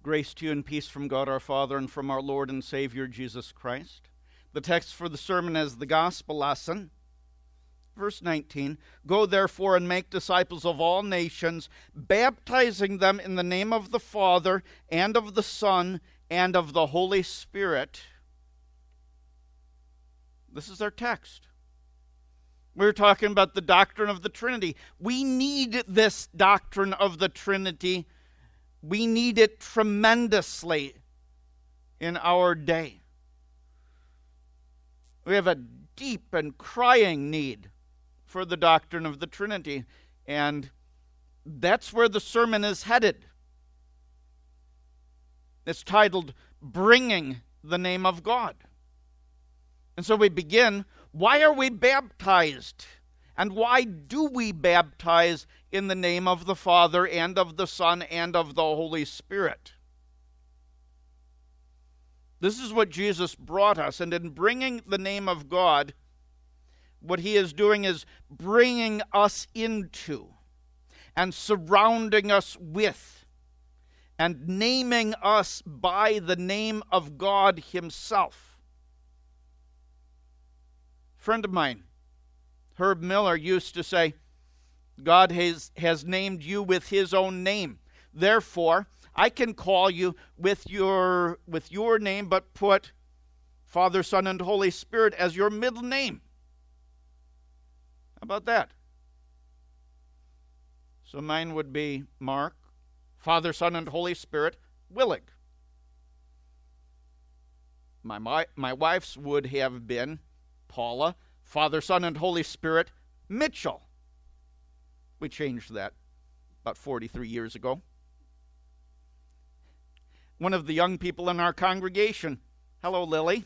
Grace to you and peace from God our Father and from our Lord and Savior Jesus Christ. The text for the sermon is the gospel lesson. Verse 19, Go therefore and make disciples of all nations, baptizing them in the name of the Father and of the Son and of the Holy Spirit. This is our text. We're talking about the doctrine of the Trinity. We need this doctrine of the Trinity. We need it tremendously in our day. We have a deep and crying need for the doctrine of the Trinity, and that's where the sermon is headed. It's titled, Bringing the Name of God. And so we begin, why are we baptized? And why do we baptize in the name of the Father and of the Son and of the Holy Spirit? This is what Jesus brought us, and in bringing the name of God, what he is doing is bringing us into and surrounding us with and naming us by the name of God himself. A friend of mine, Herb Miller, used to say, God has named you with his own name. Therefore, I can call you with your name, but put Father, Son, and Holy Spirit as your middle name. How about that? So mine would be Mark, Father, Son, and Holy Spirit, Willig. My wife's would have been Paula, Father, Son, and Holy Spirit, Mitchell. We changed that about 43 years ago. One of the young people in our congregation, hello, Lily.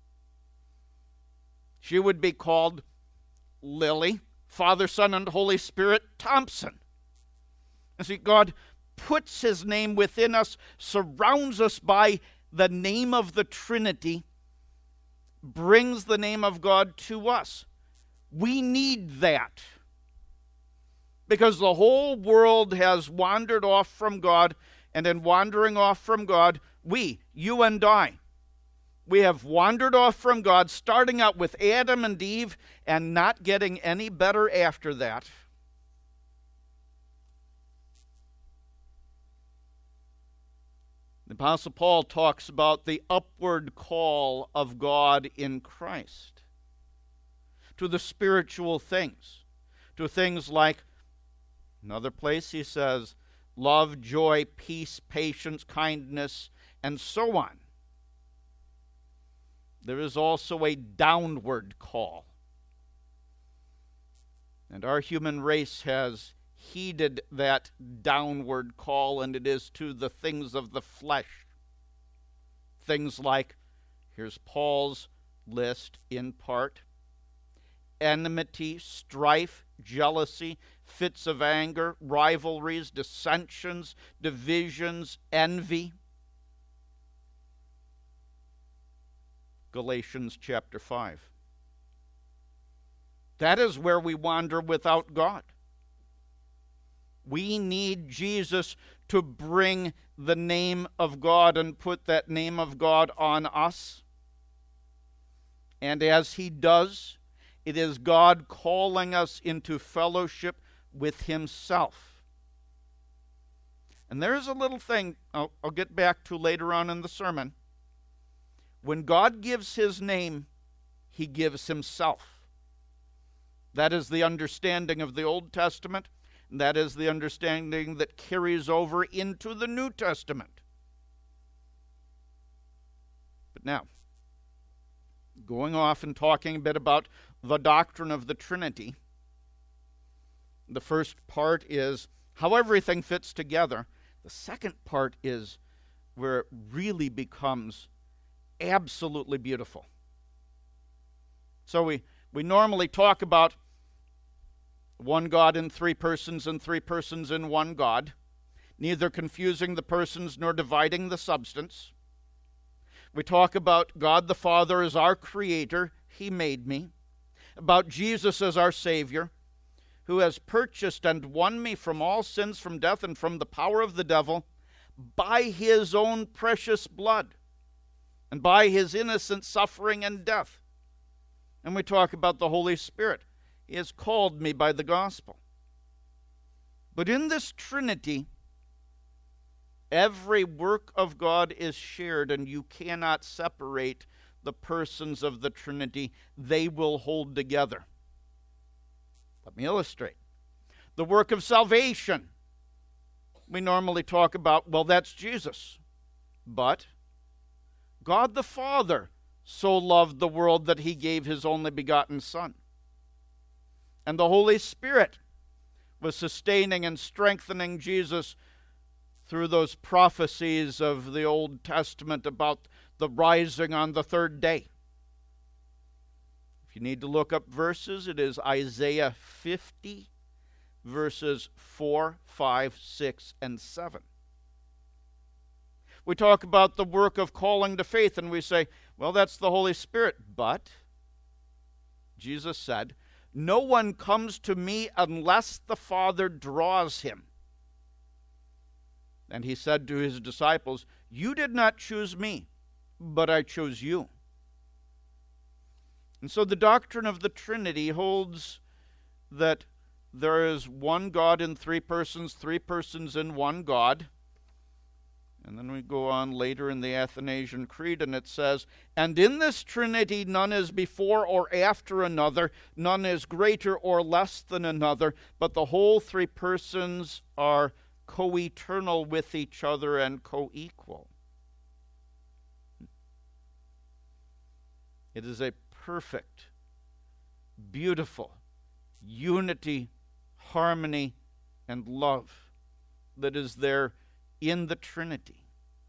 She would be called Lily, Father, Son, and Holy Spirit, Thompson. And see, God puts his name within us, surrounds us by the name of the Trinity, brings the name of God to us. We need that. Because the whole world has wandered off from God, and in wandering off from God, you and I, we have wandered off from God, starting out with Adam and Eve, and not getting any better after that. The Apostle Paul talks about the upward call of God in Christ to the spiritual things, to things like, another place he says, love, joy, peace, patience, kindness, and so on. There is also a downward call. And our human race has heeded that downward call, and it is to the things of the flesh. Things like, here's Paul's list in part, enmity, strife, jealousy, fits of anger, rivalries, dissensions, divisions, envy. Galatians chapter 5. That is where we wander without God. We need Jesus to bring the name of God and put that name of God on us. And as he does, it is God calling us into fellowship with himself. And there's a little thing I'll get back to later on in the sermon. When God gives his name, he gives himself. That is the understanding of the Old Testament. And that is the understanding that carries over into the New Testament. But now, going off and talking a bit about the doctrine of the Trinity, the first part is how everything fits together. The second part is where it really becomes absolutely beautiful. So we normally talk about one God in three persons and three persons in one God, neither confusing the persons nor dividing the substance. We talk about God the Father as our Creator, he made me. About Jesus as our Savior, who has purchased and won me from all sins, from death, and from the power of the devil, by his own precious blood and by his innocent suffering and death. And we talk about the Holy Spirit. He has called me by the gospel. But in this Trinity, every work of God is shared, and you cannot separate the persons of the Trinity. They will hold together. Let me illustrate. The work of salvation. We normally talk about, well, that's Jesus. But God the Father so loved the world that he gave his only begotten Son. And the Holy Spirit was sustaining and strengthening Jesus through those prophecies of the Old Testament about the rising on the third day. If you need to look up verses, it is Isaiah 50, verses 4, 5, 6, and 7. We talk about the work of calling to faith, and we say, well, that's the Holy Spirit. But Jesus said, no one comes to me unless the Father draws him. And he said to his disciples, you did not choose me, but I chose you. And so the doctrine of the Trinity holds that there is one God in three persons in one God. And then we go on later in the Athanasian Creed, and it says, and in this Trinity none is before or after another, none is greater or less than another, but the whole three persons are co-eternal with each other and co-equal. It is a perfect, beautiful unity, harmony, and love that is there in the Trinity.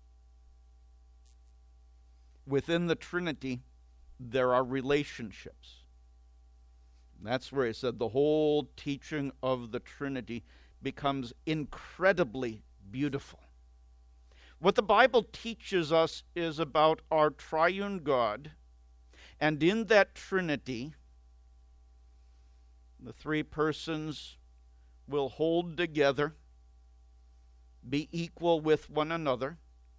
Within the Trinity, there are relationships. And that's where he said the whole teaching of the Trinity becomes incredibly beautiful. What the Bible teaches us is about our triune God, and in that Trinity, the three persons will hold together, be equal with one another.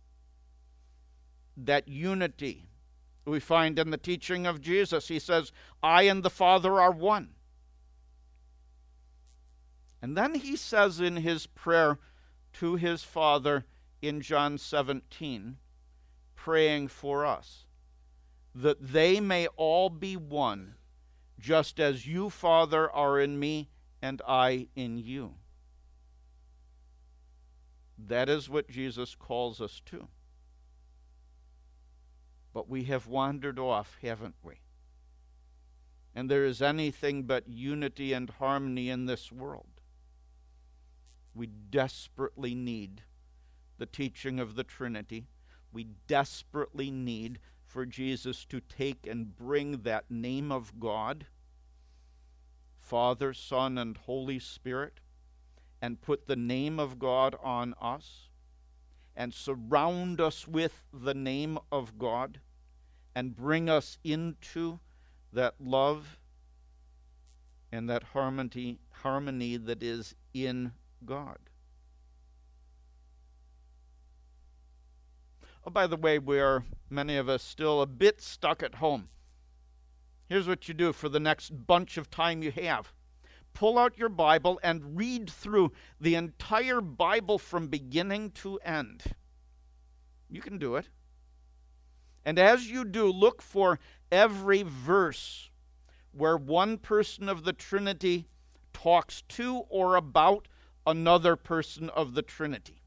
That unity we find in the teaching of Jesus. He says, I and the Father are one. And then he says in his prayer to his Father in John 17, praying for us, that they may all be one, just as you, Father, are in me and I in you. That is what Jesus calls us to. But we have wandered off, haven't we? And there is anything but unity and harmony in this world. We desperately need the teaching of the Trinity. We desperately need for Jesus to take and bring that name of God, Father, Son, and Holy Spirit, and put the name of God on us, and surround us with the name of God, and bring us into that love and that harmony that is in God. Oh, by the way, we are, many of us, still a bit stuck at home. Here's what you do for the next bunch of time you have. Pull out your Bible and read through the entire Bible from beginning to end. You can do it. And as you do, look for every verse where one person of the Trinity talks to or about another person of the Trinity.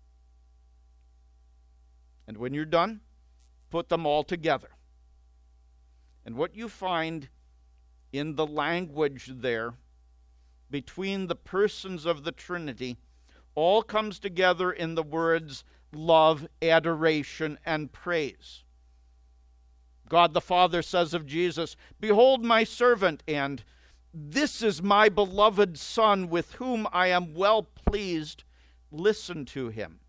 And when you're done, put them all together. And what you find in the language there between the persons of the Trinity all comes together in the words love, adoration, and praise. God the Father says of Jesus, behold my servant, and this is my beloved Son, with whom I am well pleased. Listen to him.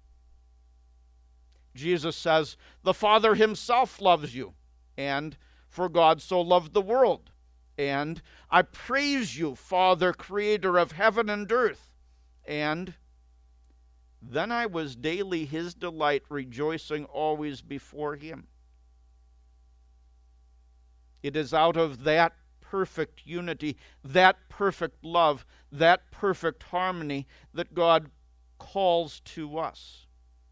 Jesus says, the Father himself loves you, and for God so loved the world. And I praise you, Father, creator of heaven and earth. And Then I was daily his delight, rejoicing always before him. It is out of that perfect unity, that perfect love, that perfect harmony that God calls to us.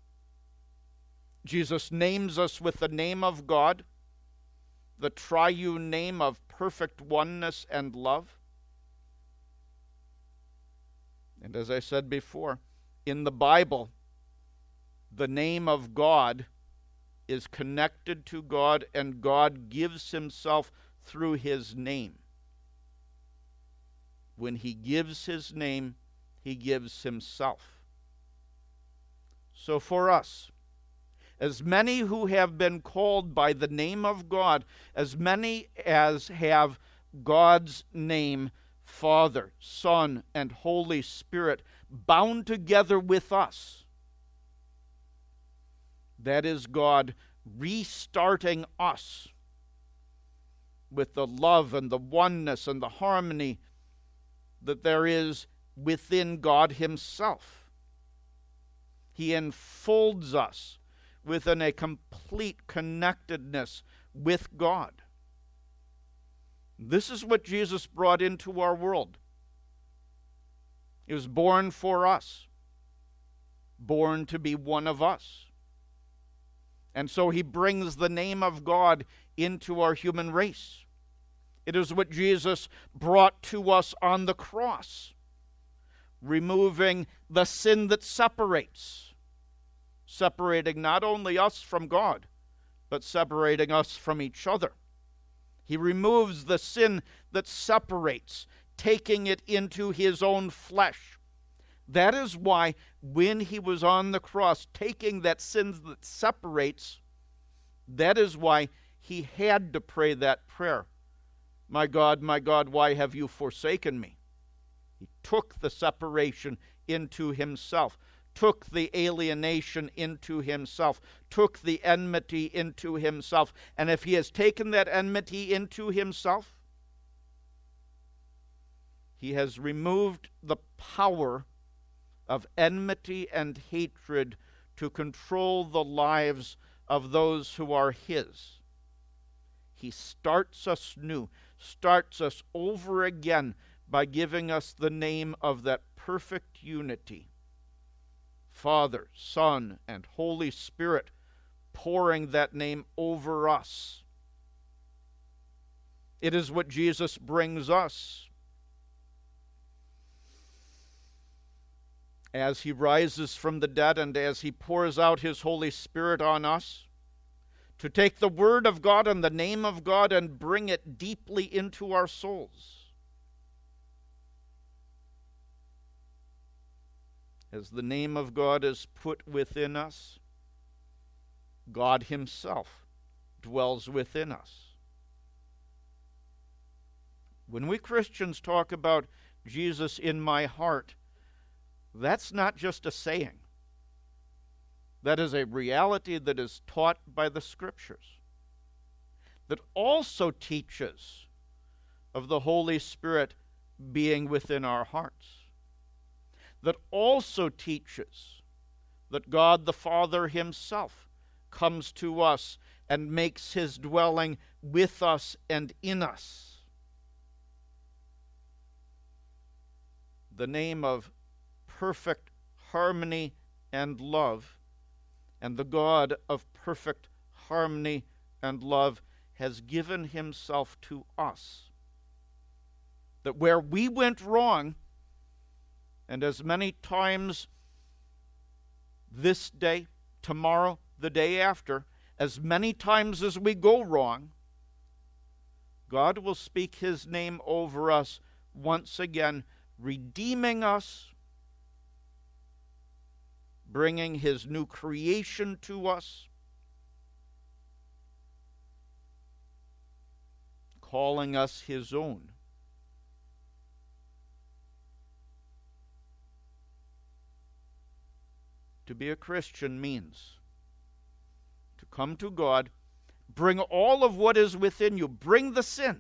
Jesus names us with the name of God, the triune name of perfect oneness and love. And as I said before, in the Bible, the name of God is connected to God, and God gives himself through his name. When he gives his name, he gives himself. So for us, as many who have been called by the name of God, as many as have God's name, Father, Son, and Holy Spirit, bound together with us, that is God restarting us with the love and the oneness and the harmony that there is within God himself. He enfolds us within a complete connectedness with God. This is what Jesus brought into our world. He was born for us, born to be one of us. And so he brings the name of God into our human race. It is what Jesus brought to us on the cross, removing the sin that separates, separating not only us from God, but separating us from each other. He removes the sin that separates, taking it into his own flesh. That is why when he was on the cross, taking that sin that separates, that is why he had to pray that prayer. My God, why have you forsaken me? He took the separation into himself, took the alienation into himself, took the enmity into himself. And if he has taken that enmity into himself, he has removed the power of enmity and hatred to control the lives of those who are his. He starts us new, starts us over again by giving us the name of that perfect unity. Father, Son, and Holy Spirit, pouring that name over us. It is what Jesus brings us. As he rises from the dead and as he pours out his Holy Spirit on us, to take the Word of God and the name of God and bring it deeply into our souls. As the name of God is put within us, God himself dwells within us. When we Christians talk about Jesus in my heart, that's not just a saying. That is a reality that is taught by the Scriptures, that also teaches of the Holy Spirit being within our hearts, that also teaches that God the Father himself comes to us and makes his dwelling with us and in us. The name of perfect harmony and love, and the God of perfect harmony and love has given himself to us. That where we went wrong, and as many times this day, tomorrow, the day after, as many times as we go wrong, God will speak his name over us once again, redeeming us, bringing his new creation to us, calling us his own. To be a Christian means to come to God, bring all of what is within you, bring the sin,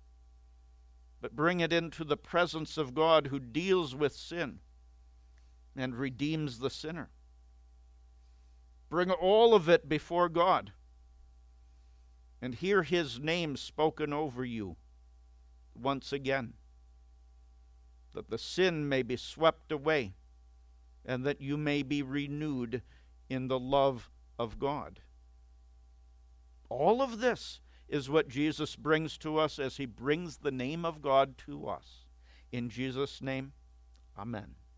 but bring it into the presence of God who deals with sin and redeems the sinner. Bring all of it before God and hear his name spoken over you once again, that the sin may be swept away and that you may be renewed in the love of God. All of this is what Jesus brings to us as he brings the name of God to us. In Jesus' name, amen.